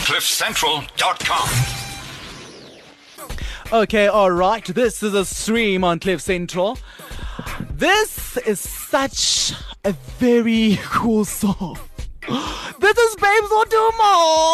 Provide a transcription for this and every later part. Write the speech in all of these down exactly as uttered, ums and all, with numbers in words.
cliff central dot com. Okay, all right. This is a stream on Cliff Central. This is such a very cool song. This is Babes Wodumo.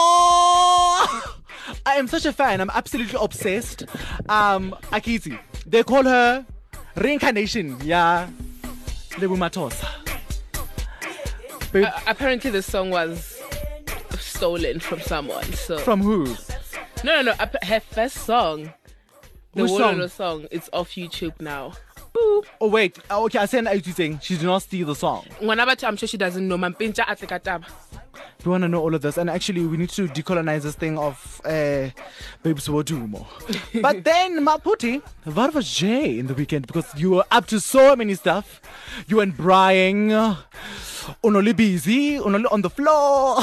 I am such a fan. I'm absolutely obsessed. Um, Akiti. They call her reincarnation. Yeah, Lebu Matosa. Uh, apparently, the song was stolen from someone. So From who? no, no, no. ap- Her first song, the Which Wololo song? song, it's off YouTube now. Boo. Oh wait. Oh, okay, I said I was saying she did not steal the song. Ngwanaba, I'm sure she doesn't know. Mampincha atlikataba. We want to know all of this, and actually, we need to decolonize this thing of uh, Babes Wodumo. But then, Maputi, what was Jay in the weekend? Because you were up to so many stuff. You and Brian, uh, only busy, only on the floor.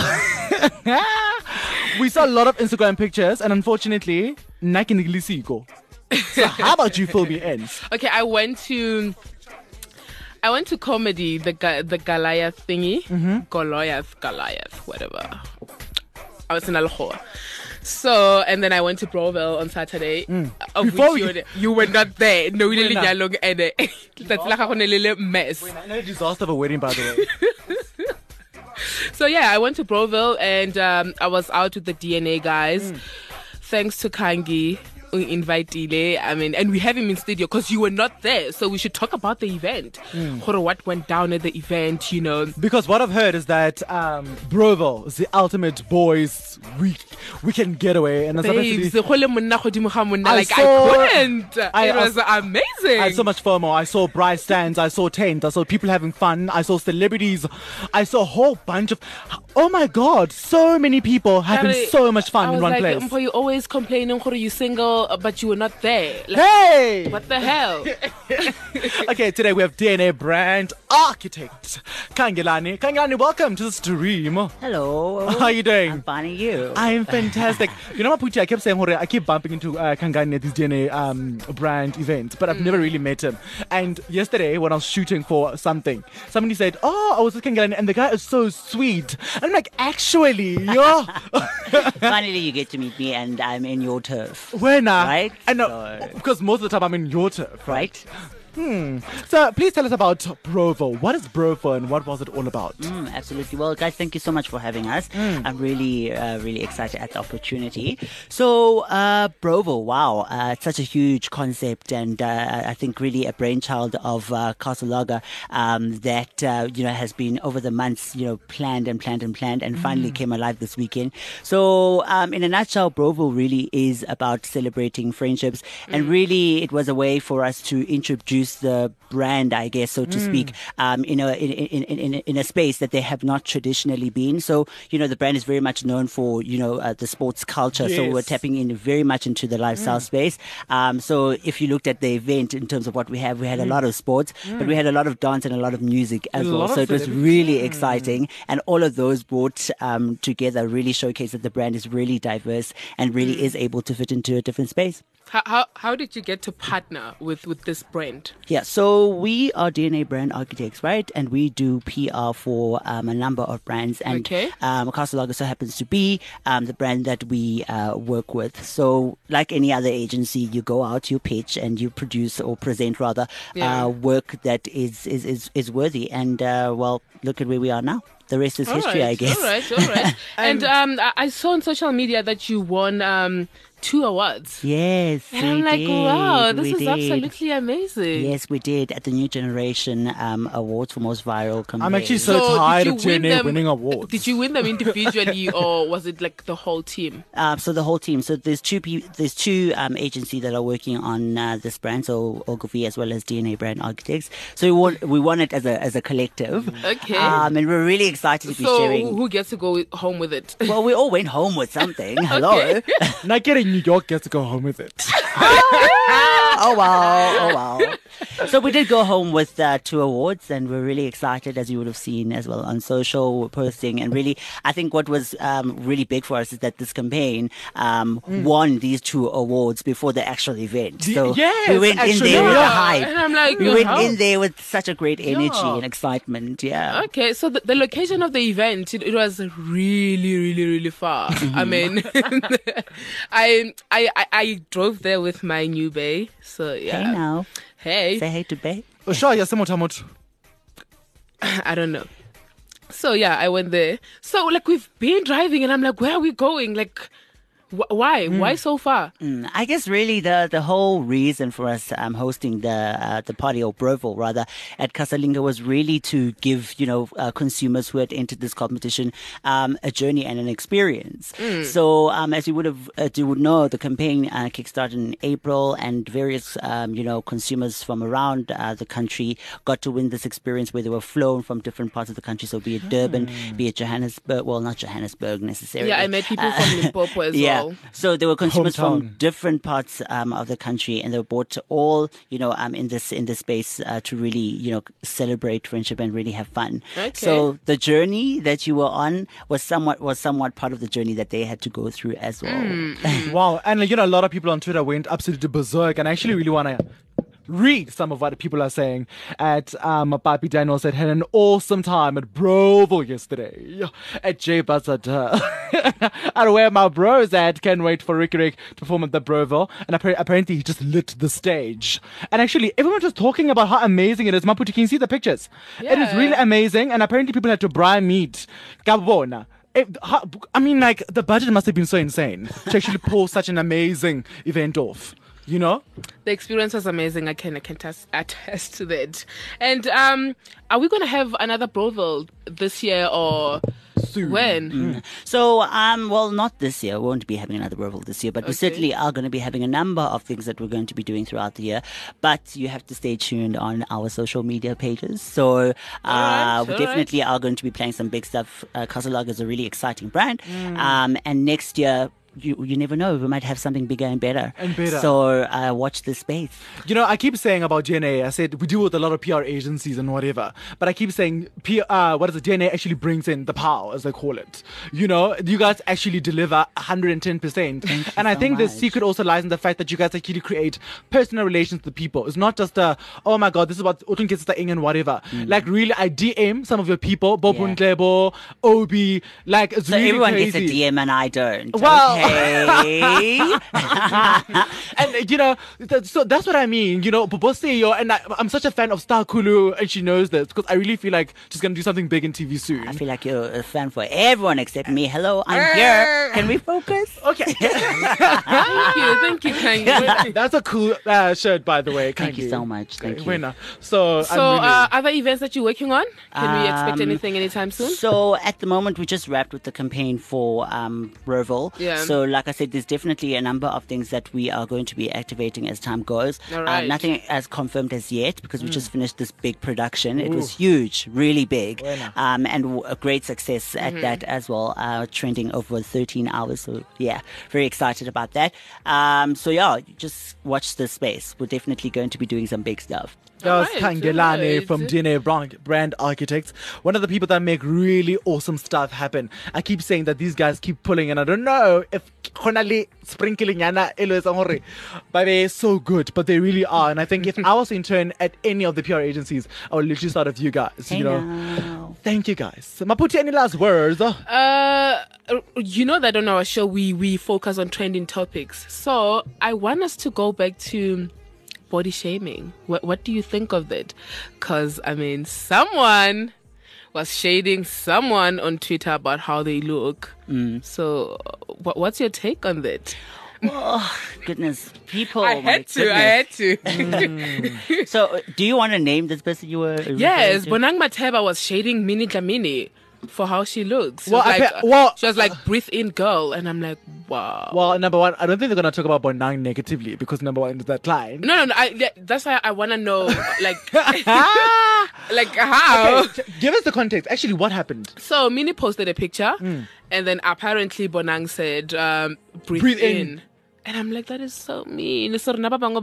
We saw a lot of Instagram pictures, and unfortunately, Nike Niglisiko. So, how about you fill me in? Okay, I went to I went to comedy, the Ga- the Goliath thingy, mm-hmm. Goliath, Goliath, whatever. I was in Alhoa. So, and then I went to Broville on Saturday. Mm. Of Before which we- you, were, you were not there. No, we We're didn't not. get and that's like a little mess. No disaster of a wedding, by the way. So yeah, I went to Broville and um, I was out with the D N A guys. Mm. Thanks to Kangi. Invite I mean, and we have him in studio because you were not there, so we should talk about the event. Mm. What went down at the event, you know? Because what I've heard is that um, Broville is the ultimate boys week weekend getaway, and Babes, I like saw- I couldn't. I- it was I- amazing. I had so much FOMO. I saw Bryce stands, I saw tents, I saw people having fun, I saw celebrities, I saw a whole bunch of. Oh my God, so many people having Harry, so much fun I in was one like, place. Mpo, you always complaining, Mpo, you single, but you were not there. Like, Hey! what the hell? Okay, today we have D N A brand architect Kangelani. Kangelani, welcome to the stream. Hello. How are you doing? I'm fine, and you? I am fantastic. You know, Maputi, I kept saying, Hore, I keep bumping into uh, Kangani at these D N A um, brand events, but I've mm. never really met him. And yesterday, when I was shooting for something, somebody said, oh, I was with Kangani, and the guy is so sweet. And I'm like, actually, yeah. Finally, you get to meet me, and I'm in your turf. When I? Right? I know, So- because most of the time I'm in your turf, right? Right? Hmm. So please tell us about Broville. What is Broville and what was it all about? Mm, absolutely. Well, guys, thank you so much for having us. Mm. I'm really, uh, really excited at the opportunity. So, uh, Broville, wow, uh, it's such a huge concept, and uh, I think really a brainchild of uh, Castle Lager um, that uh, you know has been over the months, you know, planned and planned and planned, and mm. finally came alive this weekend. So, um, in a nutshell, Broville really is about celebrating friendships, mm. and really it was a way for us to introduce the brand, I guess, so to mm. speak, um, in a in, in in in a space that they have not traditionally been. So, you know, the brand is very much known for, you know, uh, the sports culture. Yes. So we're tapping in very much into the lifestyle mm. space. Um, so if you looked at the event in terms of what we have, we had mm. a lot of sports, mm. but we had a lot of dance and a lot of music as A well. lot So of it was celebrity- really Mm. exciting, and all of those brought um, together really showcase that the brand is really diverse and really Mm. is able to fit into a different space. How, how how did you get to partner with, with this brand? Yeah, so we are D N A brand architects, right? And we do P R for um, a number of brands. And Okay. um, Castle Lager so happens to be um, the brand that we uh, work with. So like any other agency, you go out, you pitch, and you produce or present rather Yeah. uh, work that is, is, is, is worthy. And uh, well, look at where we are now. The rest is All history, right, I guess. All right, all right. and um, I- I saw on social media that you won um, two awards. Yes, And we I'm like, did. wow, this we is did. absolutely amazing. Yes, we did at the New Generation um, Awards for Most Viral Campaign. I'm actually so, So tired did of you win D N A them- winning awards. Did you win them individually or was it like the whole team? Uh, so the whole team. So there's two pe- there's two um, agencies that are working on uh, this brand. So Ogilvy as well as D N A Brand Architects. So we won we won it as a as a collective. Okay. Um, and we're really excited to be So sharing. who gets to go with- home with it? Well, we all went home with something. Hello. Okay. Not getting New York gets to go home with it. Oh wow! Oh wow! So we did go home with uh, two awards, and we're really excited, as you would have seen as well on social, we're posting, and really, I think what was um, really big for us is that this campaign um, Mm. won these two awards before the actual event. The- So yes, we went in actually, there with a yeah. hype. And I'm like, We went how? in there with such a great energy Yeah. and excitement. Yeah. Okay, so the, the location of the event, it, it was really, really, really far. I mean, I, I I I drove there with my new bae. So yeah. Hey now, Hey, say hey to Bay. Oh, sure, yes, Motamot. I don't know. So yeah, I went there. So like we've been driving, and I'm like, where are we going? Like, wh- why? Why so far? Mm, I guess really the, the whole reason for us um, hosting the uh, the party, or Broville rather, at Casalinga was really to give, you know, uh, consumers who had entered this competition um, a journey and an experience. So um, as you would have uh, you would know, the campaign uh, kickstarted in April, and various um, you know consumers from around uh, the country got to win this experience where they were flown from different parts of the country. So be it Durban, be it Johannesburg, well not Johannesburg necessarily. Yeah, I met people from Limpopo as yeah. well. So there were consumers from Hometown. different parts um, of the country, and they were brought to all, you know, um, in this in this space uh, to really, you know, celebrate friendship and really have fun. Okay. So the journey that you were on was somewhat was somewhat part of the journey that they had to go through as well. Wow. And, you know, a lot of people on Twitter went absolutely berserk, and I actually really want to read some of what people are saying. At um, Papi Daniel said, had an awesome time at Broville yesterday. At J Buzzard. And where my bros at, can't wait for Ricky Rick to perform at the Broville. And appa- apparently he just lit the stage. And actually, everyone was talking about how amazing it is. Maputi, can you see the pictures? It is Yeah. really amazing. And apparently people had to bribe meat. Gabona. It- how- I mean, like, the budget must have been so insane to actually pull such an amazing event off. You know? The experience was amazing. I can I can attest, attest to that. And um, are we going to have another Broville this year or Soon. when? So, um, well, not this year. We won't be having another Broville this year, but we Okay. certainly are going to be having a number of things that we're going to be doing throughout the year. But you have to stay tuned on our social media pages. So, uh, Alright, we alright. definitely are going to be playing some big stuff. Uh, Casalag is a really exciting brand. Mm. Um, and next year, you you never know, we might have something bigger and better. And better. So, uh, watch this space. You know, I keep saying about D N A, I said we deal with a lot of P R agencies and whatever, but I keep saying, P- uh, what is it, D N A actually brings in the power, as they call it. You know, you guys actually deliver one hundred ten percent. And I so think the much. secret also lies in the fact that you guys actually create personal relations with people. It's not just a, oh my God, this is about Utun Kids Ing and whatever. Like, really, I D M some of your people, Bob Yeah. Ntlebo, Obi, like, it's So really everyone crazy. gets a D M and I don't. Well- Okay. And you know, th- so that's what I mean. You know, Boboseyo, and I, I'm such a fan of Star Kulu, and she knows this because I really feel like she's gonna do something big in T V soon. I feel like you're a fan for everyone except me. Hello, I'm here. Can we focus? Okay, Thank you, thank you, Kangi. that's a cool uh, shirt, by the way. Thank you Kangi. so much. Thank you. Winner. So, So, I'm really, uh, other events that you're working on? Can we expect Um, anything anytime soon? So at the moment, we just wrapped with the campaign for um, Broville. Yeah. So like I said, there's definitely a number of things that we are going to be activating as time goes. All Uh, right. nothing as confirmed as yet because we just finished this big production. It was huge, really big, Bueno. um, and w- a great success Mm-hmm. at that as well. Uh, trending over thirteen hours. So yeah, very excited about that. Um, so yeah, just watch this space. We're definitely going to be doing some big stuff. that was Alright, Kangelane alright. from D N A Brand, Brand Architects, one of the people that make really awesome stuff happen. I keep saying that these guys keep pulling, and I don't know if Konali sprinkling yana but they're so good, but they really are. And I think if I was in turn at any of the P R agencies, I would literally start with you guys. Hey you know, now. thank you guys. Maputi, any last words? Uh, you know that on our show we we focus on trending topics. So I want us to go back to body shaming. What what do you think of that? Because I mean, someone was shading someone on Twitter about how they look. Mm. So, what what's your take on that? Oh, goodness. People. I Oh my had to. I goodness. had to. So, uh, do you want to name this person you were? referring Yes, to? Bonang Mateba was shading Minnie Dlamini for how she looks. She Well, was I like, pe- well- she was like, breathe in, girl, and I'm like, wow. Well, number one, I don't think they're gonna talk about Bonang negatively because number one is that line. No, no, no. I, yeah, that's why I want to know, like, like how. Okay, t- give us the context. Actually, what happened? So Minnie posted a picture, Hmm. and then apparently Bonang said, um, "Breathe, Breathe in. in." And I'm like, that is so mean. So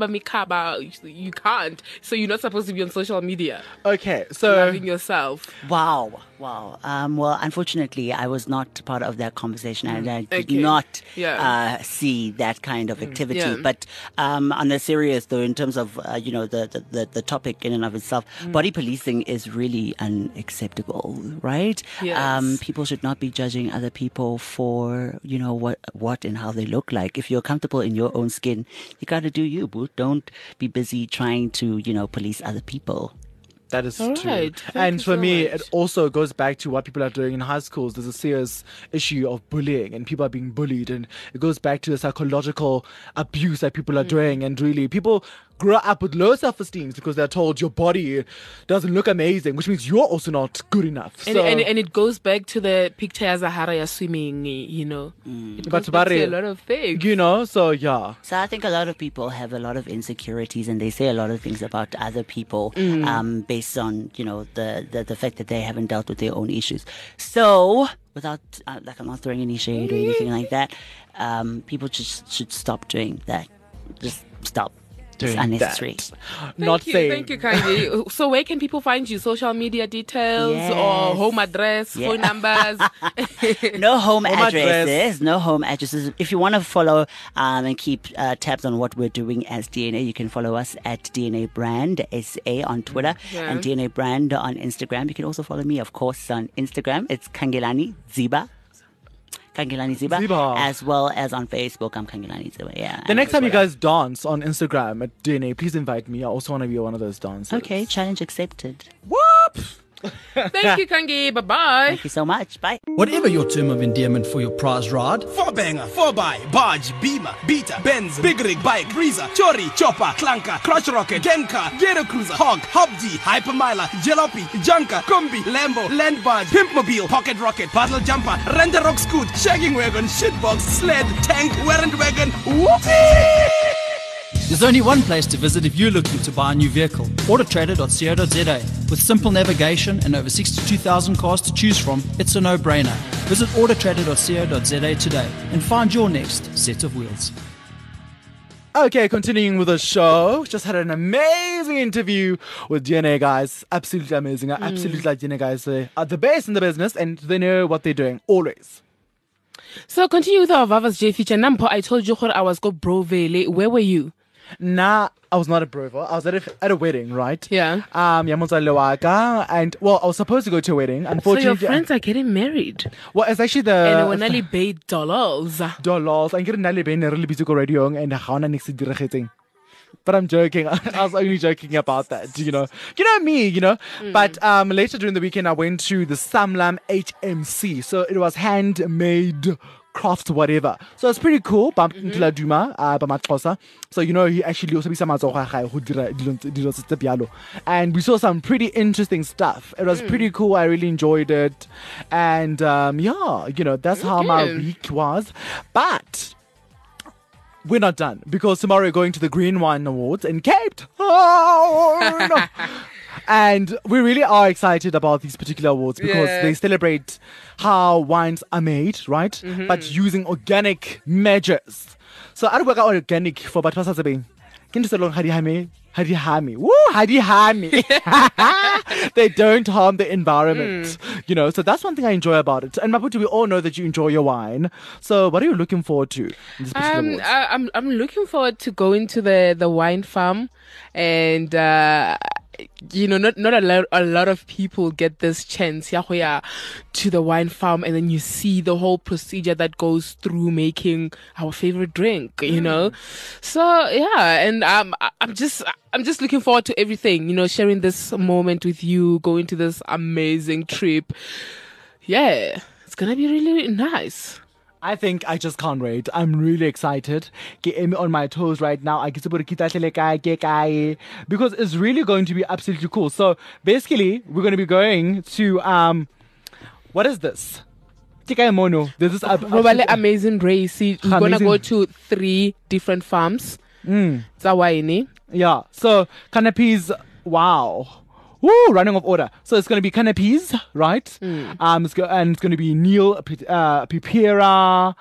you can't. So you're not supposed to be on social media. Okay, so Loving yourself. Wow, wow. Um, well, unfortunately, I was not part of that conversation, and I did Okay. not Yeah. uh, see that kind of activity. Yeah. But um, on a serious, though, in terms of uh, you know the, the, the, the topic in and of itself, body policing is really unacceptable, right? Yes. Um, people should not be judging other people for you know what what and how they look like. If you're comfortable in your own skin, you got to do you, boo. Don't be busy trying to you know police other people. that is All true. right. Thank And you for so me, much. it also goes back to what people are doing in high schools. There's a serious issue of bullying, and people are being bullied, and it goes back to the psychological abuse that people are Mm. doing. And really, people grow up with low self-esteem because they're told your body doesn't look amazing, which means you're also not good enough. And, so, and and it goes back to the picture as Zahara ya swimming, you know. It But goes back to Barry, a lot of things. you know, so yeah. So I think a lot of people have a lot of insecurities, and they say a lot of things about other people Mm. um, based on you know the, the the fact that they haven't dealt with their own issues. So without uh, like I'm not throwing any shade or anything like that, um, people just should stop doing that. Just stop. It's Doing unnecessary. that. Thank Not you, saying. Thank you, Kangi. So where can people find you? Social media details or Yes. home address, Yeah. phone numbers? No home, Home addresses. address. No home addresses. If you want to follow um, and keep uh, tabs on what we're doing as D N A, you can follow us at D N A Brand S A on Twitter Yeah. and D N A Brand on Instagram. You can also follow me, of course, on Instagram. It's Kangelani Ziba. Kangelani Ziba. Ziba. As well as on Facebook, I'm Kangelani Ziba. Yeah. The and next time you Twitter. guys dance on Instagram at D N A, please invite me. I also want to be one of those dancers. Okay, challenge accepted. Whoop! Thank you, Kangi. Bye bye. Thank you so much. Bye. Whatever your term of endearment for your prize ride, Four banger, four by, barge, beamer, beater, Benz, big rig, bike, breezer, chori, chopper, clunker, crotch rocket, genka, ghetto cruiser, hog, hobji, hypermiler, jalopy, junker, combi, Lambo, land barge, pimpmobile, pocket rocket, puddle jumper, renter rock scoot, shagging wagon, shitbox, sled, tank, warrant wagon, whoopee! there's only one place to visit if you're looking to buy a new vehicle. autotrader dot co dot za. With simple navigation and over sixty-two thousand cars to choose from, it's a no-brainer. Visit autotrader dot co dot za today and find your next set of wheels. Okay, continuing with the show. Just had an amazing interview with D N A guys. Absolutely amazing. I absolutely like D N A guys. They are the best in the business and they know what they're doing. Always. So continue with our Vavas J feature. Nampo, I told you I was go Brovele. Where were you? Nah, I was not at Brovo. I was at a, at a wedding, right? Yeah. Um, Yamonza Lewaka. And, well, I was supposed to go to a wedding. So Unfortunately. your friends are getting married. Well, it's actually the... And when only paid dollars. dollars. I'm getting Nali Bain really busy radio and Hana next to But I'm joking. I was only joking about that, you know. You know me, you know. But um, later during the weekend, I went to the Samlam H M C. So it was handmade crafts, whatever. So it's pretty cool. Bumped into La Duma, uh, by Matkosa. So, you know, he actually also be some and we saw some pretty interesting stuff. It was pretty cool. I really enjoyed it. And um, yeah, you know, that's how my Okay. week was. But we're not done because tomorrow we're going to the Green Wine Awards in Cape Town. And we really are excited about these particular awards because Yeah. they celebrate how wines are made, right? But using organic measures. So I work out organic for but what's happening? Can you say long hadi hami? Hadi hami. Woo hadi hami. They don't harm the environment. You know, so that's one thing I enjoy about it. And Maputi, we all know that you enjoy your wine. So what are you looking forward to in this particular Um, awards? I, I'm I'm looking forward to going to the, the wine farm, and uh, you know, not not a lot a lot of people get this chance ya, go ya to the wine farm, and then you see the whole procedure that goes through making our favorite drink. You know, so yeah, and um, I- I'm just I'm just looking forward to everything. You know, sharing this moment with you, going to this amazing trip. Yeah, it's gonna be really, really nice. I think I just can't wait. I'm really excited. Get me on my toes right now. I get to because it's really going to be absolutely cool. So basically, we're going to be going to um, what is this? Tikai Mono. This is ab- Probably amazing race. We're gonna Amazing. go to three different farms. Mm. Zawai, yeah. So canapes. Wow. Woo, running off order. So it's going to be canapes, right? Um, it's go- and it's going to be Neil P- uh, Pipera.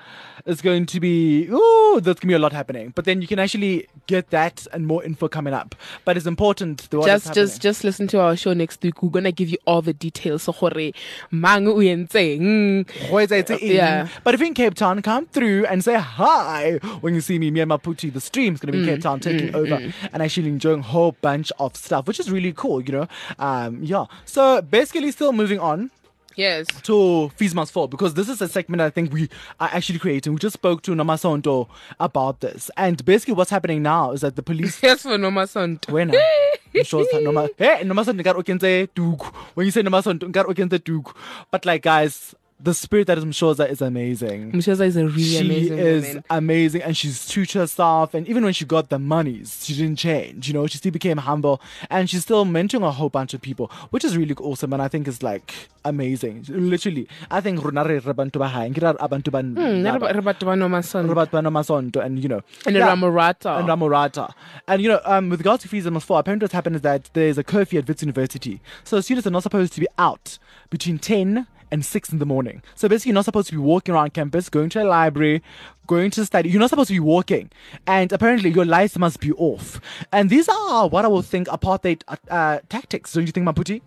is going to be, ooh, there's going to be a lot happening. But then you can actually get that and more info coming up. But it's important. The what is Just, just, just listen to our show next week. We're gonna give you all the details. So, hore, mang o entseng. Yeah. But if you're in Cape Town, come through and say hi when you see me. Me and Maputi, the stream's going to be in Cape Town taking over and actually enjoying a whole bunch of stuff, which is really cool, you know. Um, yeah. So basically, still moving on. Yes. To Fees Must Fall, because this is a segment I think we are actually creating. We just spoke to Nomasonto about this. And basically what's happening now is that the police... Yes, for Nomasonto. When I'm sure it's Noma... Hey, Nomasonto, ngar okenze duk. When you say Nomasonto, ngar okenze duk. But like, guys... The spirit that is Mshoza is amazing. Mshoza is a really she amazing is woman. amazing, and she's true to herself. And even when she got the monies, she didn't change. You know, she still became humble, and she's still mentoring a whole bunch of people, which is really awesome. And I think is like amazing. Literally, I think Runare Rabantu Bahai, Ngira Abantu Ban, Masonto, and you know, and yeah, Ramorata, and Ramorata, and you know, um, with regards to Fees Must Fall, apparently what's happened is that there's a curfew at Wits University, so students are not supposed to be out between ten and six in the morning. So basically, you're not supposed to be walking around campus, going to a library, going to study. You're not supposed to be walking. And apparently, your lights must be off. And these are what I would think apartheid uh, tactics. Don't you think, Maputi?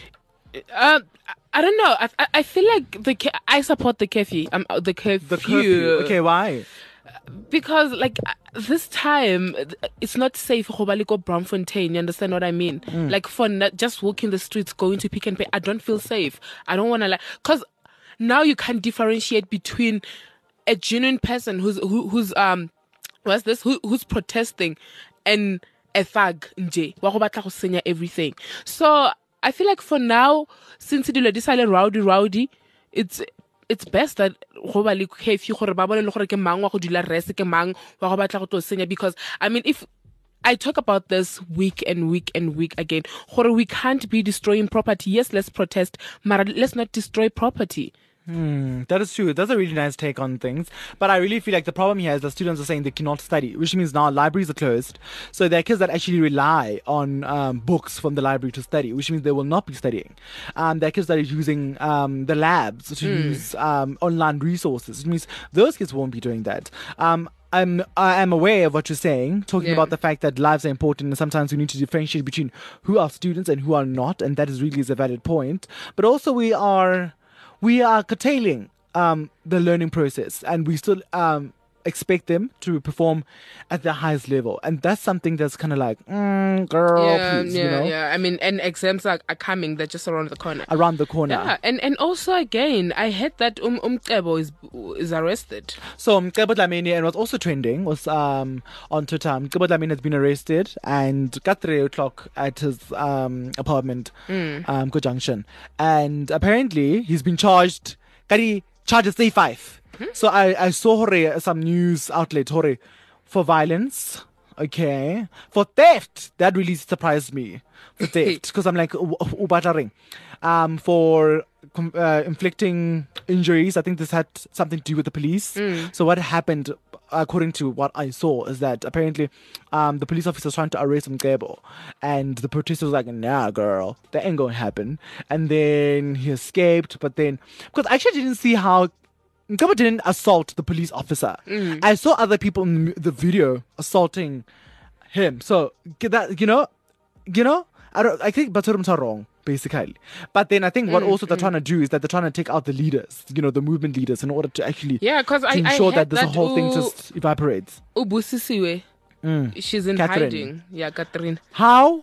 Uh, I don't know. I, I, I feel like the ca- I support the curfew. Um, the curfew. The curfew. Okay, why? Because like this time it's not safe for Baliko Braamfontein, you understand what I mean? Mm. Like for not just walking the streets, going to Pick and Pay, I don't feel safe. I don't want to like, because now you can differentiate between a genuine person who's who, who's um what's this who, who's protesting and a thug nje wa go batla go senya everything. So I feel like for now, since it is rowdy rowdy, it's it's best that go ba le curfew gore ba bone le gore ke mang wa go dula rest ke mang wa go batla go to senya. Because I mean, if I talk about this week and week and week again, gore we can't be destroying property. Yes, let's protest, but let's not destroy property. Hmm, that is true. That's a really nice take on things. But I really feel like the problem here is the students are saying they cannot study, which means now libraries are closed. So there are kids that actually rely on um, books from the library to study, which means they will not be studying. Um, there are kids that are using um, the labs to Mm. use um, online resources, which means those kids won't be doing that. Um, I'm I am aware of what you're saying, talking Yeah. about the fact that lives are important and sometimes we need to differentiate between who are students and who are not, and that is really is a valid point. But also we are we are curtailing um, the learning process, and we still um, expect them to perform at the highest level, and that's something that's kind of like, mm, girl, yeah, please, yeah, you know, yeah. I mean, and exams are, are coming; they're just around the corner. around the corner. Yeah, and and also again, I heard that um Umcebo is is arrested. So Mcebo Dlamini, and what's also trending was um, on Twitter. Mcebo Dlamini has been arrested and got three o'clock at his um, apartment, Mm. um, Go Junction, and apparently he's been charged. Kari charges day five. So I I saw hore, some news outlet hore, for violence. Okay, for theft. That really surprised me. For theft, because I'm like ubatering. Um, for com- uh, inflicting injuries. I think this had something to do with the police. Mm. So what happened, according to what I saw, is that apparently um, the police officer was trying to arrest Mcebo, and the protester was like, "Nah, girl, that ain't gonna happen." And then he escaped. But then, because I actually didn't see how Mcebo didn't assault the police officer. Mm. I saw other people in the video assaulting him. So that you know, you know, I don't. I think Baturums are wrong, basically. But then I think what Mm, also they're mm. trying to do is that they're trying to take out the leaders, you know, the movement leaders, in order to actually Yeah, because to I, I ensure that heard this that whole thing U- just evaporates. Ubusisiwe, Mm. she's in Catherine. hiding. Yeah, Catherine. How?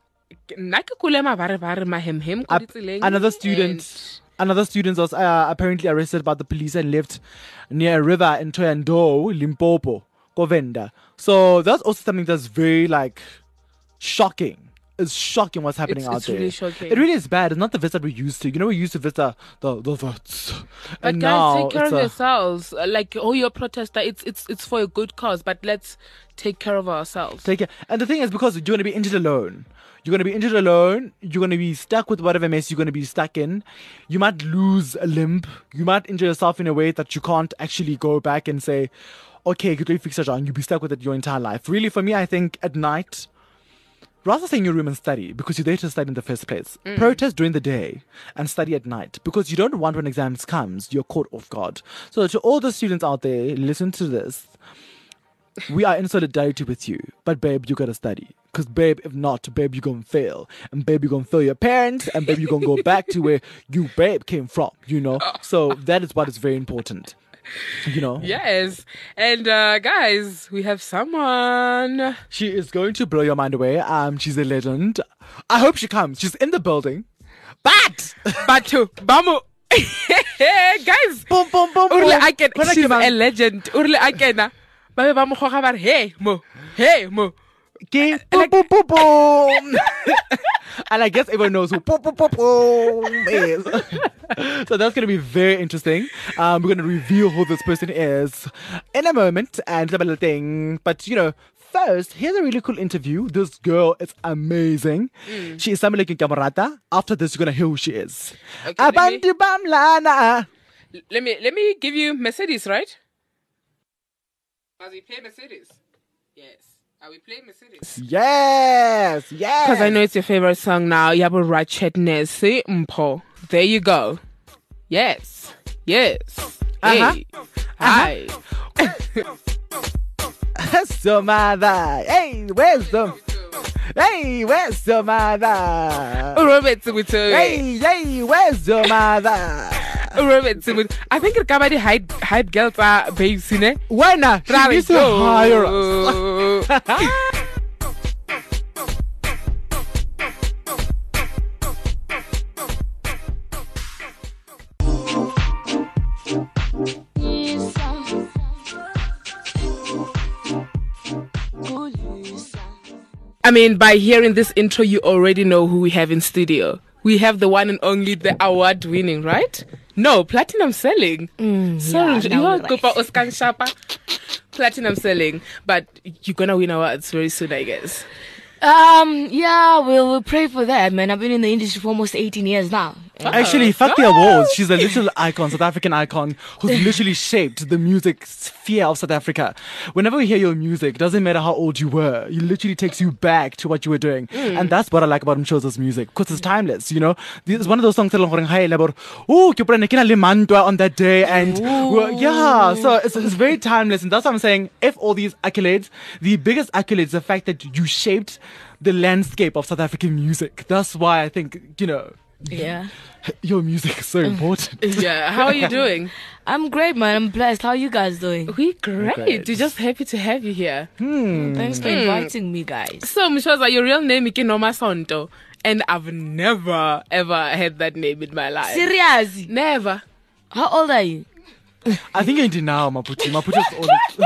Nna ke kule mavare-vare mahem-hem ko Ap- ditseleng, another student, another student was uh, apparently arrested by the police and left near a river in Toyando, Limpopo, Govenda. So that's also something that's very like shocking. It's shocking what's happening It's- out it's there. really shocking. It really is bad. It's not the Vista we used to. You know, we used to Vista the the Vits. But And guys, now take care it's of a- yourselves. Uh, Like, oh, you're a protester. It's it's it's for a good cause. But let's take care of ourselves. Take it. And the thing is, because you're going to be injured alone. You're going to be injured alone. You're going to be stuck with whatever mess you're going to be stuck in. You might lose a limb. You might injure yourself in a way that you can't actually go back and say, okay, could we fix it, John? You'll be stuck with it your entire life. Really, for me, I think at night, rather stay in your room and study because you're there to study in the first place. Protest during the day and study at night because you don't want when exams comes, you're caught off guard. So to all the students out there, listen to this. We are in solidarity with you. But babe, you gotta study. Because babe, if not, babe, you're gonna fail. And babe, you're gonna fail your parents. And babe, you're gonna go back to where you, babe, came from, you know? So that is what is very important. You know? Yes. And uh, guys, we have someone. She is going to blow your mind away. Um, she's a legend. I hope she comes. She's in the building. But Batu, Bamu. Guys, boom, boom, boom, Urle boom. Aken, Connect she's you, man. a legend. Urle Akena. Babe Bamu Khokabar, hey, mo. Hey, mo. Okay. Boom, boom, boom, boom. And I guess everyone knows who boom, boom, boom, boom is. So that's going to be very interesting. Um, we're going to reveal who this person is in a moment and some little thing. But, you know, first, here's a really cool interview. This girl is amazing. Mm. She is Samalekin Kamarata. After this, you're going to hear who she is. Okay, let, me, Abantu Bamlana. let me let me give you Mercedes, right? Must we play Mercedes? Yes. Are we playing Mercedes? Yes, yes. Because I know it's your favorite song now. Yabo Ratchetness Mpo. There you go. Yes. Yes. Uh-huh. Hey. Hi. So mother. Hey, where's the... Hey, where's the mother? Robert with Hey, hey, where's the mother? Robert with I think it covered the hype hype girls are babes in it. Why not? She needs to hire us. I mean, by hearing this intro, you already know who we have in studio. We have the one and only, the award winning, right? No, platinum selling. Mm, Sorry, yeah, you now want we're to go right. for Oscar Shapa? Platinum selling. But you're going to win awards very soon, I guess. Um, yeah, we'll, we'll pray for that, man. I've been in the industry for almost eighteen years now. Actually, fuck the awards. She's a little icon, South African icon, who's literally shaped the music sphere of South Africa. Whenever we hear your music, doesn't matter how old you were, it literally takes you back to what you were doing. Mm. And that's what I like about Mshoza's music, because it's timeless, you know? It's one of those songs that are about, oh, you put on that day, and well, yeah, so it's, it's very timeless. And that's what I'm saying. If all these accolades, the biggest accolade is the fact that you shaped the landscape of South African music. That's why I think, you know, Yeah. your music is so important. Yeah, how are you doing? I'm great, man. I'm blessed. How are you guys doing? We great. great. We're just happy to have you here. Hmm. Thanks for inviting me, guys. So, Mshoza, your real name is Kinoma Sonto. And I've never, ever had that name in my life. Seriously? Never. How old are you? I think you're into now, Maputi. Maputi is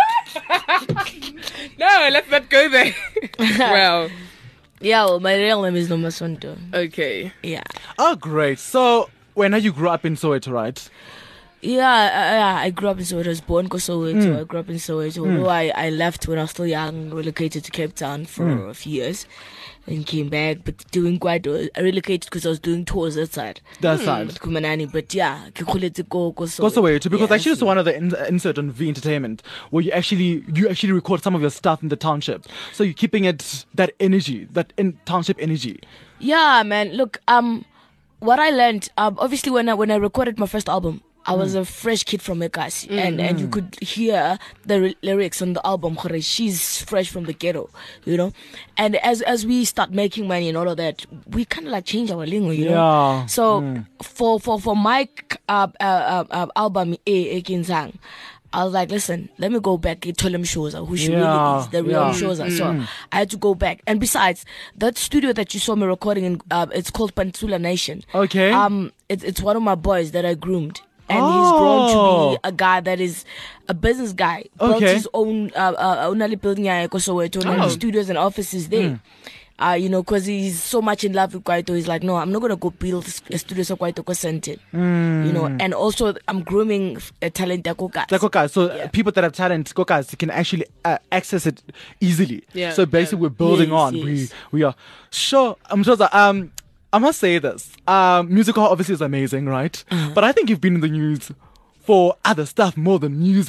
older. No, let's not go there. Well, Yeah, well, my real name is Noma Sonto. okay. Yeah. Oh, great. So, when you grew up in Soweto, right? Yeah, I, I, I grew up in Soweto. I was born in Soweto. I grew up in Soweto. Although I, I left when I was still young, relocated to Cape Town for a few years. And came back, but doing quite. I relocated because I was doing tours outside. That side. Kumanani, but yeah, ke kgoletse ko ko Go Soweto, because Yeah, actually it's one of the in- insert on V Entertainment where you actually you actually record some of your stuff in the township. So you're keeping it that energy, that in township energy. Yeah, man. Look, um, what I learned, um, obviously when I when I recorded my first album, I was a fresh kid from Ekasi, and and you could hear the r- lyrics on the album. "Gore, she's fresh from the ghetto, you know. And as as we start making money and all of that, we kind of like change our lingo, you know. Yeah. So for for for my uh, uh, uh, uh, album, E Ekinsang, I was like, listen, let me go back and tell them Shoza who she Yeah, really is, the real yeah. Shoza. So I had to go back. And besides, that studio that you saw me recording in, uh, it's called Pantula Nation. Okay. Um, it's it's one of my boys that I groomed. And he's grown to Oh. be a guy that is a business guy. Built Okay. his own uh, uh, own building here, Soweto, and Oh. studios and offices there. Uh, you know, because he's so much in love with Kwaito. He's like, no, I'm not going to go build a studio so Kwaito ko sente. You know, and also I'm grooming a talent that go guys. Like, okay, so Yeah. people that have talent, guys, can actually uh, access it easily. Yeah, So basically, we're building Yes, on. yes. We we are sure. I'm sure that um, I must say this. Um, musical obviously is amazing, right? But I think you've been in the news for other stuff more than music.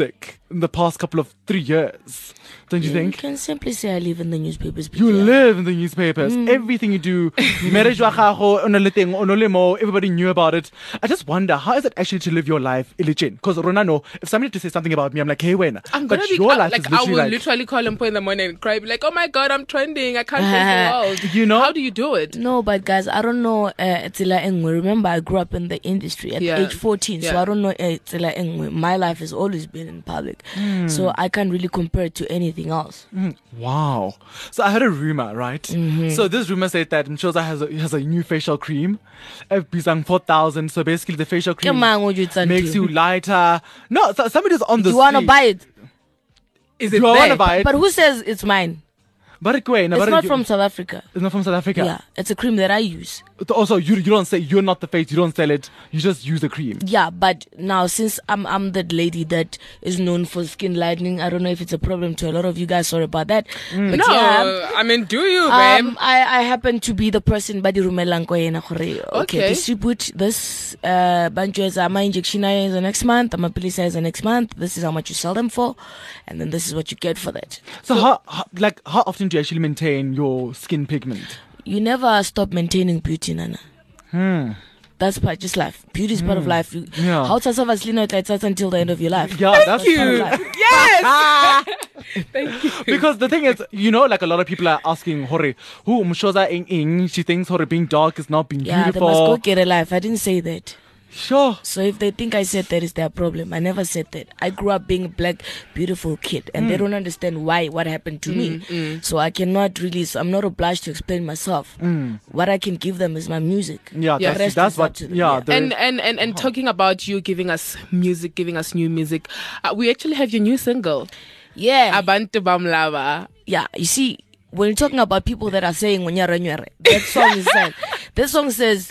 in the past couple of three years. Don't you You think? can simply say I live in the newspapers. You Peter. live in the newspapers. Everything you do, marriage wa gago, o na le teng, o na le mo, everybody knew about it. I just wonder, how is it actually to live your life illegit? Because Rona, no, if somebody to say something about me, I'm like, hey, when? I'm But gonna be your I- life like is I literally will like, literally call him in the morning and cry, be like, "Oh my god, I'm trending! I can't face the world." You know? How do you do it? No, but guys, I don't know uh, Tsela Engwe. Remember, I grew up in the industry at Yeah. age fourteen, so Yeah. I don't know uh, Tsela Engwe. My life has always been in public, Hmm. so I can't really compare it to anything else. wow. So I heard a rumor, right? Mm-hmm. So this rumor said that Mshoza has a, has a new facial cream, F B sang four thousand. So basically, the facial cream Come on, would you tell makes me? you lighter. No, so, somebody's on the You wanna street. buy it? Is Do it I there? wanna buy it? But who says it's mine? But it- wait, no, It's but not you- from South Africa. It's not from South Africa. Yeah, it's a cream that I use. Also, you you don't say you're not the face. You don't sell it. You just use the cream. Yeah, but now since I'm I'm that lady that is known for skin lightening, I don't know if it's a problem to a lot of you guys. Sorry about that. But No, yeah, I mean, do you, babe? Um, I, I happen to be the person ba di rumelang ko yena gore, okay, Okay. distribute this uh bunch of my injection is the next month, my pills is the next month, this is how much you sell them for, and then this is what you get for that. So, how, how like how often do you actually maintain your skin pigment? You never stop maintaining beauty, Nana. Hmm. That's part just life. Beauty is part of life. You, Yeah. How to survive like that until the end of your life. Yeah, that's you. true. Yes. Thank you. Because the thing is, you know, like a lot of people are asking, Hore, who Mshoza ing ing? She thinks Hore being dark is not being Yeah, they beautiful. must go get a life. I didn't say that. Sure. So if they think I said that, is their problem. I never said that. I grew up being a black, beautiful kid, and Mm. they don't understand why, what happened to me. So I cannot really, so I'm not obliged to explain myself. What I can give them is my music. Yeah, Yeah. The that's, rest that's is up what. to them, Yeah, yeah. the- And and and and talking about you giving us music, giving us new music, uh, we actually have your new single, Yeah. Abantu Bamlava. Yeah. You see, when you're talking about people that are saying, "Nyara, nyara," that song is said. That song says,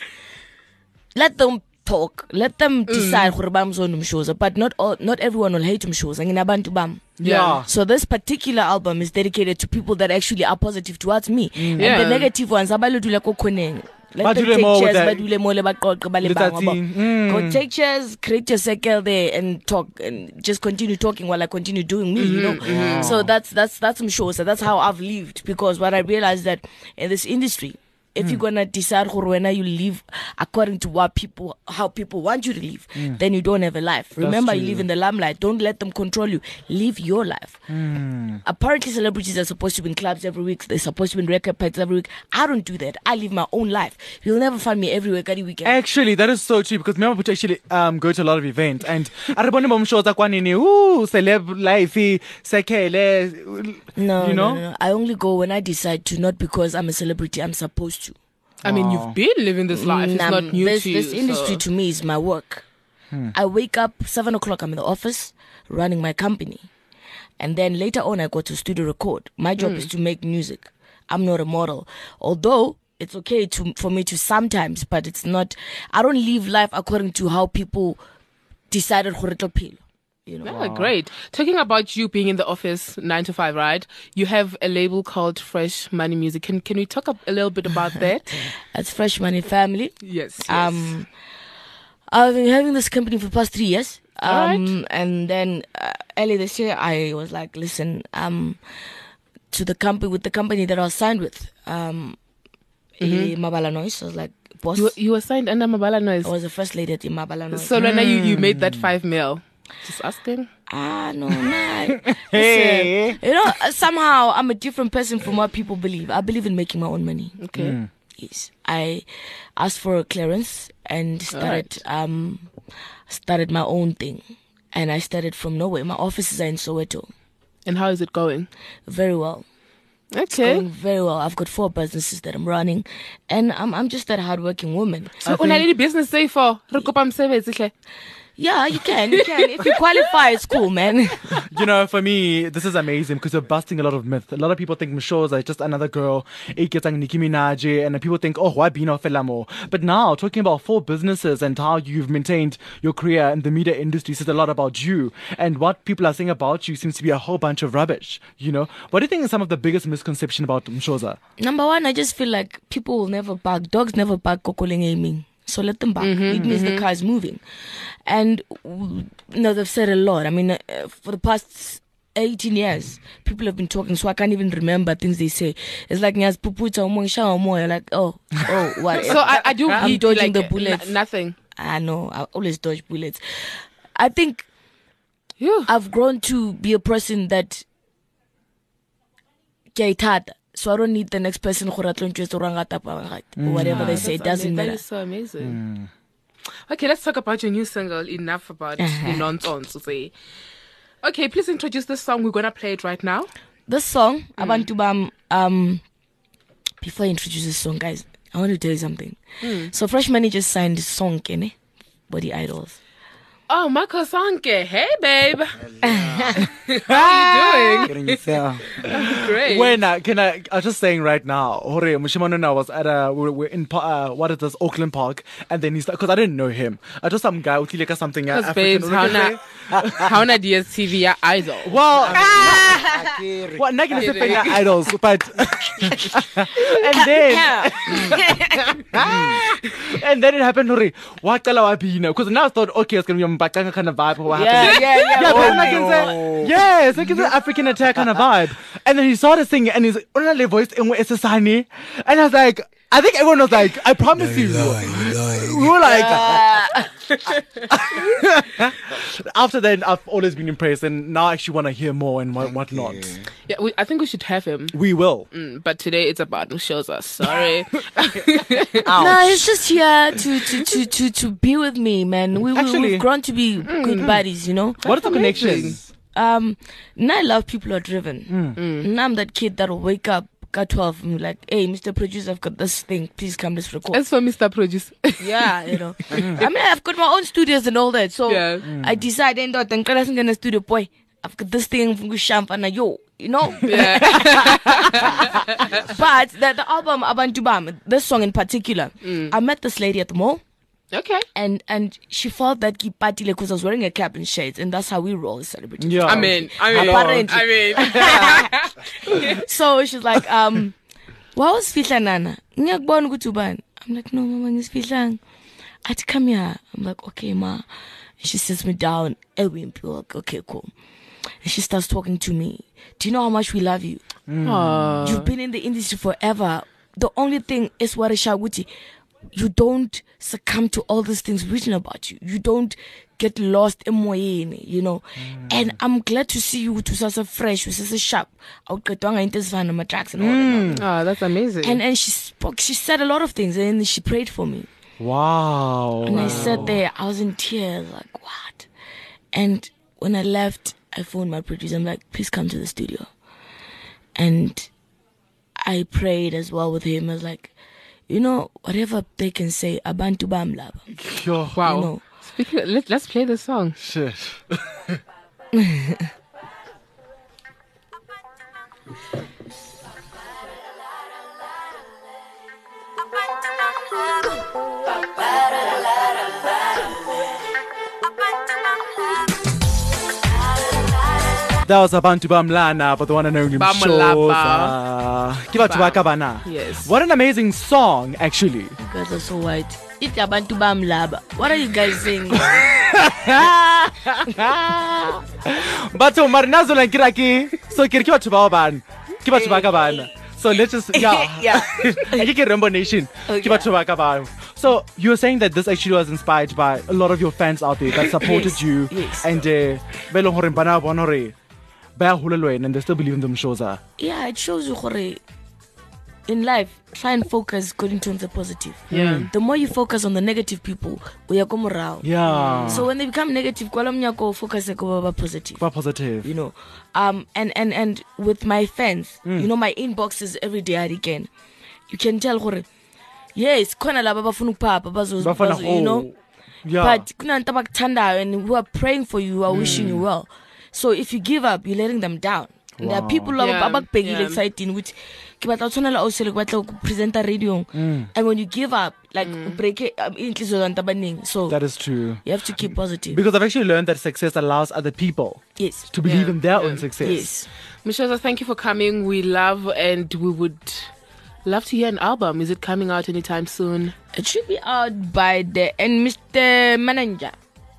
let them talk, let them decide gore ba mzona umshoza, but not all, not everyone will hate umshoza. Nginabantu bam. yeah. So this particular album is dedicated to people that actually are positive towards me, and Yeah. the negative ones abaludula ko khoneng. Let Ba them dule take more with chairs, that- ba dule mo le ba qoqe ba le bang, Letsatsi. wabo. Mm. Go take chairs, create your circle there, and talk, and just continue talking while I continue doing me. You know, so that's that's that's umshoza. That's how I've lived, because what I realized that in this industry, if you're gonna decide gore wena you live according to what people, how people want you to live, then you don't have a life. Remember, you true. live in the limelight. Don't let them control you. Live your life. Apparently, celebrities are supposed to be in clubs every week. They're supposed to be in record parties every week. I don't do that. I live my own life. You'll never find me everywhere every weekend. Actually, that is so true, because remember to actually um go to a lot of events and aribone bomshoza kwanini ooh celeb life sekele No, you know no, no, no. I only go when I decide to, not because I'm a celebrity. I'm supposed to. I mean, you've been living this life. It's Nah, not new this, to you. this industry so- to me is my work. I wake up seven o'clock. I'm in the office running my company, and then later on I go to studio record. My job is to make music. I'm not a model, although it's okay to for me to sometimes, but it's not. I don't live life according to how people decided gore tlo phela, you know. Ah, great. Talking about you being in the office nine to five, right? You have a label called Fresh Money Music. Can can we talk a, a little bit about that? It's Fresh Money Family. Yes. yes. Um, I've been having this company for the past three years. All Um, and then uh, early this year, I was like, listen, um, to the company with the company that I was signed with, um, eh, Mabala Noise. I was like, boss, you you were signed under Mabala Noise. I was the first lady at the Mabala Noise. So Lana, you you made that five mil. Just asking. Ah, no, no. Hey. Listen, you know, uh, somehow I'm a different person from what people believe. I believe in making my own money. Okay. Yes, I asked for a clearance and started um started my own thing, and I started from nowhere. My offices are in Soweto. And how is it going? Very well. Okay. Going very well. I've got four businesses that I'm running, and I'm I'm just that hardworking woman. So una le business say for re kopa mosebetsi hle. Yeah, you can, you can. If you qualify, it's cool, man. You know, for me, this is amazing because you're busting a lot of myth. A lot of people think Mshoza is just another girl, iketsang Nicki Minaj, and people think, oh, why Bino Felamo? But now, talking about four businesses and how you've maintained your career in the media industry says a lot about you. And what people are saying about you seems to be a whole bunch of rubbish, you know? What do you think is some of the biggest misconception about Mshoza? Number one, I just feel like people will never bark. Dogs never bark kokoleng aiming. So let them back. Mm-hmm, It means the car is moving. And, you know, they've said a lot. I mean, uh, for the past eighteen years, people have been talking, so I can't even remember things they say. It's like, Nyaz puputa umong moya, like, oh, oh, what? So I, I do I'm beat, dodging like, the bullets. n- nothing. I know, I always dodge bullets. I think Phew. I've grown to be a person that ke a ithata. So I don't need the next person gore a tlo ntjwetsa gore ngata pa right, or whatever they say. It That's doesn't ama- That matter. is so amazing. Okay, let's talk about your new single. Enough about Uh-huh. the nonsense. to say. Okay, please introduce this song. We're gonna play it right now. This song, Abantu Bam, um, before I introduce this song, guys, I want to tell you something. So Freshman just signed this song, Kenny, Body Idols. Oh, Marco Sanke. Hey, babe. How are you doing? Great. When uh, can I? I'm just saying right now. Hore Mushimanona was at a we we're in pa- uh, what is this Auckland Park, and then he's because I didn't know him. I just some guy with like something uh, Because African. babes, how na how na D S T V ya idol. Well, well, not gonna say Kidding. finger idols, but and then and then it happened. Hore, what because now I thought okay, it's gonna be a Mbakanga kind of vibe. Or what Yeah, happened? yeah, yeah. Yeah, Oh, but I can say, yes, like it's an African attack kind of vibe. And then he started singing, and he's only voice in Esasani, and I was like, I think everyone was like, I promise you. We were like, after that, I've always been impressed, and now I actually want to hear more and what whatnot. Yeah, we, I think we should have him. We will. Mm, but today it's about who shows us. Sorry. No, he's just here to, to, to, to, to be with me, man. We, we, Actually- we've grown to be good buddies, you know? What is the amazing. connection? Um, and I love people who are driven. And I'm that kid that'll wake up at twelve and be like, hey, Mister Producer, I've got this thing. Please come, let's record. As for Mister Produce. Yeah, you know. I mean, I've got my own studios and all that. So Yeah. I decided, "Ndo, tengicela singene studio, boy. I've got this thing from Shampana, yo, you know." Yeah. But the, the album Abantu Bam, this song in particular, I met this lady at the mall. Okay. And and she felt that kipatile because I was wearing a cap and shades, and that's how we roll as celebrities. Yeah. I mean, I mean, Apparently. I mean. So she's like, um, "What was fihla nana? Ngiyakubona ukuthi ubani?" I'm like, "No, mama, ngisifihlang." Athi, "Come here." I'm like, "Okay, ma." And she sits me down. And we like, okay, cool. And she starts talking to me. "Do you know how much we love you? Aw. You've been in the industry forever. The only thing is what Shaguti, you don't succumb to all these things written about you. You don't get lost in moyeni, you know. And I'm glad to see you to such a fresh, to such a sharp. Out getwanga into Savannah, my tracks and all that. Oh, that's amazing. And and she spoke. She said a lot of things, and then she prayed for me. Wow. And I sat there. I was in tears, like what? And when I left, I phoned my producer. I'm like, please come to the studio. And I prayed as well with him. I was like, you know, whatever they can say, Abantu Bam laba. Yo, wow. You know. Speaking of, let, let's play the song. shit. That was Abantu Bamlana, but the one and only Bamlapa. Mshoza. Give it to Wakabana. Yes. What an amazing song, actually. You guys are so white. It's Abantu Bam laba. What are you guys saying? But to Marinazo and Kiraki, so Kirkiwa to Baban. Give it to Wakabana. So let's just, yeah. Yeah. I think Rainbow Nation. Okay. Give it to Wakabana. So you were saying that this actually was inspired by a lot of your fans out there that supported Yes, you. yes. And uh, Belong Horimbana Bonore. And they still believe in them shows are. Yeah, it shows you gore, in life, try and focus according to the positive. Yeah. The more you focus on the negative people, we are morale. Yeah. So when they become negative, kwala mnyako focus on positive. Quite positive. You know, um, and and and with my fans, you know, my inboxes every day again. You can tell gore, yes, kona laba bafuna ukupapa bazo, Bafana- bazo, you know. oh, yeah. But kuna nta bakuthandayo and who are praying for you, who are wishing you well. So if you give up, you're letting them down. And there are people who Yeah, are abakubhekile yeah. exciting which ke batla o tshwanela o sele ke batla go present radio. And when you give up, like break it um, inhliziyo zabantu abaningi. So That is true. you have to keep positive. Because I've actually learned that success allows other people Yes. to believe Yeah, in their yeah. own success. Yes. Mishoza, thank you for coming. We love and we would love to hear an album. Is it coming out anytime soon? It should be out by the and Mister Manager.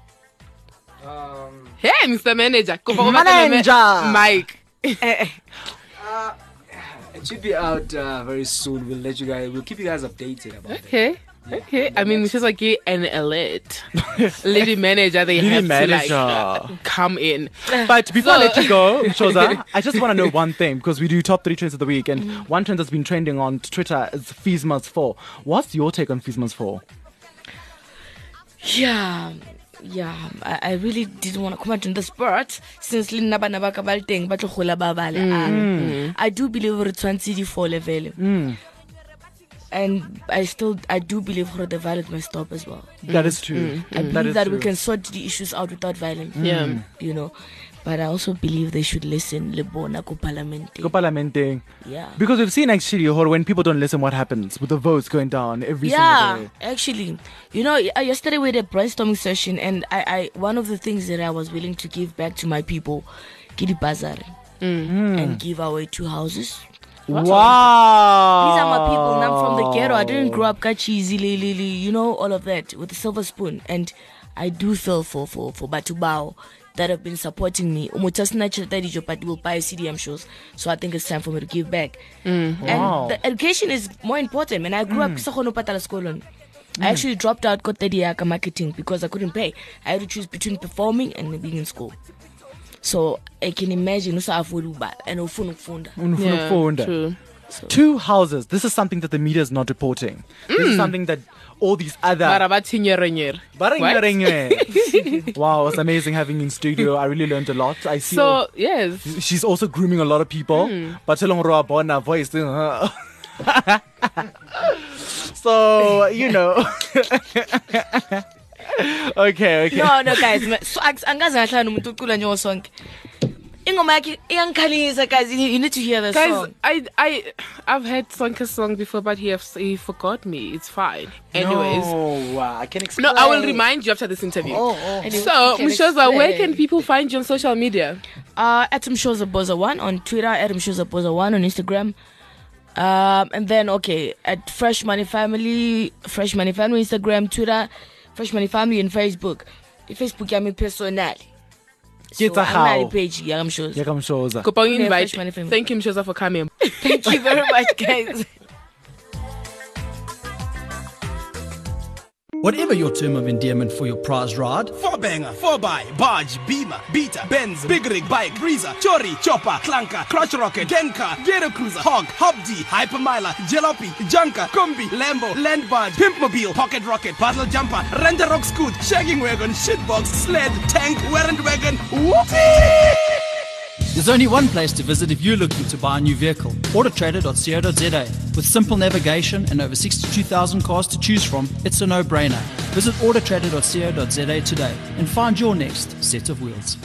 Hey, Mister Manager. Go for Manager. Mike. It should be out uh, very soon. We'll let you guys. We'll keep you guys updated about it. Okay. Okay. I mean, she's like an alert. Lady manager, they Lady have manager. to like come in. But before So- I let you go, Shoza, I just want to know one thing because we do top three trends of the week, and one trend that's been trending on Twitter is Fees Must Fall. What's your take on Fees Must Fall? Yeah, yeah. I, I really didn't want to comment on this, but since Lina Banaba Kabal thing, but mm. I do believe it's one C D four level. Mm. And I still, I do believe that the violence must stop as well. That is true. I believe That is that we true. can sort the issues out without violence. Yeah. You know, but I also believe they should listen. Lebona ko parliament. Go parlamenting. Yeah. Because we've seen actually or when people don't listen, what happens with the votes going down every Yeah, single day. actually, you know, y- uh, yesterday we had a brainstorming session, and I, I, one of the things that I was willing to give back to my people, Kidi Bazar, and give away two houses. Wow. These are my people. And I'm from the ghetto. I didn't grow up kachizi, lili, you know, all of that with a silver spoon. And I do feel for for for Batubao that have been supporting me. Umutasna but will buy C D M shows. So I think it's time for me to give back. And Wow. the education is more important. And I grew up Sakhono Patala Skolon. I actually dropped out Kotediaka marketing because I couldn't pay. I had to choose between performing and being in school. So I can imagine usa afuluba and ufuna ukufunda. Unufuna ukufunda. True. Two houses. This is something that the media is not reporting. This is something that all these other Mara bathi nyerenyer. Barengere. Wow, it's amazing having you in studio. I really learned a lot. I see. all- So yes. she's also grooming a lot of people. But tell roa bona voice. uh, So you know. okay, okay. No, no, guys. ma- So ang- angazi ngahlala umuntu ucula njengo sonke. Ingoma yakhe iyangikhalisa, guys. You you need to hear the Guys, song. I I I've heard Sonka's song before, but he has, he forgot me. It's fine. Anyways, no, No, uh, I can explain. I will remind you after this interview. Oh, oh. Anyway, So, can Mshoza, where can explain. people find you on social media? Uh, at Mshoza Boza one on Twitter, at Mshoza Boza one on Instagram. Um, and then, okay, at Fresh Money Family, Fresh Money Family, Instagram, Twitter, Fresh Money Family, and Facebook. The Facebook, I'm personal. So, Get a I'm not how. a page, yeah, I'm sure. Yakamshoza. Kupong Okay, invite. Fresh Money Family. Thank you, Mshoza, for coming. Thank you very much, guys. Whatever your term of endearment for your prize ride, Four banger, four by, barge, beamer, beater, Benz, big rig, bike, breezer, chori, chopper, clanker, crotch rocket, genka, ghetto cruiser, hog, hobdi, hypermiler, jalopy, junker, kombi, lambo, land barge, pimpmobile, pocket rocket, battle jumper, render rock scoot, shagging wagon, shitbox, sled, tank, warrant wagon, whoopee! there's only one place to visit if you're looking to buy a new vehicle. auto trader dot co dot za. With simple navigation and over sixty-two thousand cars to choose from, it's a no-brainer. Visit auto trader dot co dot za today and find your next set of wheels.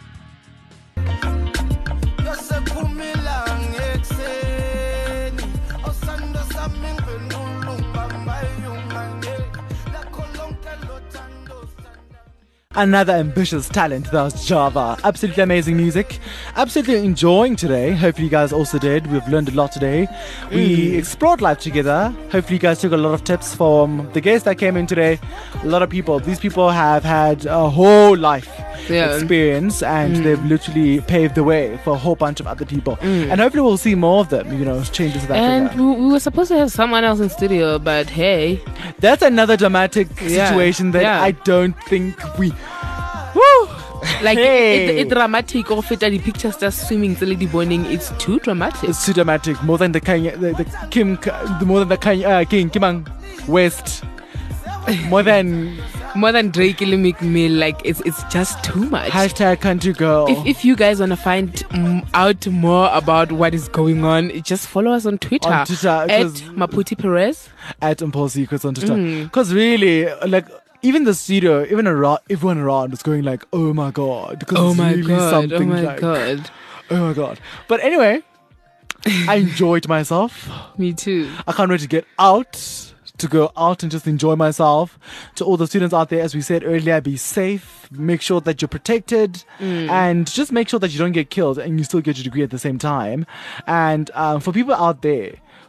Another ambitious talent, that was Java. Absolutely amazing music. Absolutely enjoying today. Hopefully you guys also did. We've learned a lot today. We explored life together. Hopefully you guys took a lot of tips from the guests that came in today. A lot of people. These people have had a whole life Yeah. experience and they've literally paved the way for a whole bunch of other people. And hopefully we'll see more of them, you know, changes South And Africa. we we were supposed to have someone else in studio, but hey. That's another dramatic Yeah. situation that Yeah. I don't think we... Woo! Like, Hey. it, it, it dramatic of it, the pictures just swimming, the lady morning. It's too dramatic. It's too dramatic. More than the Kanye, the, the Kim, the, more than the Kanye, uh, King Kimang West. More than More than Drake, Ilimic Mill, like, it's it's just too much. hashtag country girl. If, if you guys want to find mm, out more about what is going on, just follow us on Twitter, On Twitter, at 'cause- Maputi Perez. At Impulse Secrets on Twitter. Because really, like, even the studio, even around, everyone around was going like, oh my god. Because Oh it's my really god! Oh something my like, god! Oh my god. But anyway, I enjoyed myself. Me too. I can't wait to get out, to go out and just enjoy myself. To all the students out there, as we said earlier, be safe, make sure that you're protected, and just make sure that you don't get killed and you still get your degree at the same time. And um, for people out there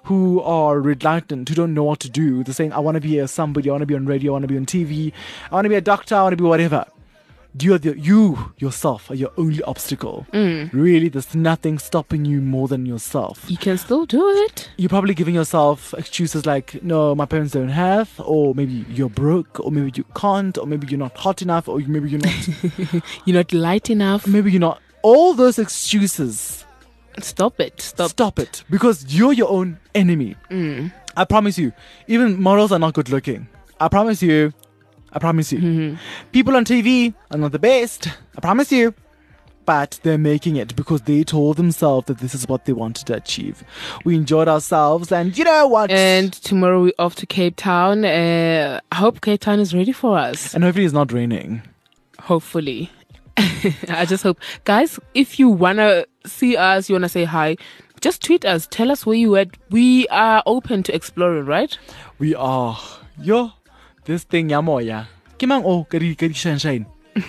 who are reluctant, who don't know what to do. They're saying, I want to be a somebody, I want to be on radio, I want to be on T V, I want to be a doctor, I want to be whatever. You, are the, you yourself are your only obstacle. Mm. Really, there's nothing stopping you more than yourself. You can still do it. You're probably giving yourself excuses like, no, my parents don't have, or maybe you're broke, or maybe you can't, or maybe you're not hot enough, or maybe you're not... You're not light enough. Maybe you're not... All those excuses... Stop it. Stop. Stop it. Because you're your own enemy. Mm. I promise you. Even models are not good looking. I promise you. I promise you. Mm-hmm. People on T V are not the best. I promise you. But they're making it because they told themselves that this is what they wanted to achieve. We enjoyed ourselves, and you know what? And tomorrow we're off to Cape Town. Uh, I hope Cape Town is ready for us. And hopefully it's not raining. Hopefully. I just hope. Guys, if you want to see us, you want to say hi, just tweet us. Tell us where you at. We are open to exploring, right? We are. Yo, this thing, yamoya. Kimang oh, kari kari shine shine.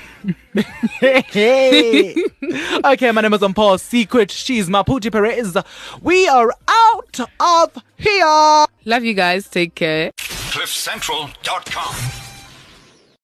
Hey. Okay, my name is Paul Secret. She's Maputi Perez. We are out of here. Love you guys. Take care. cliff central dot com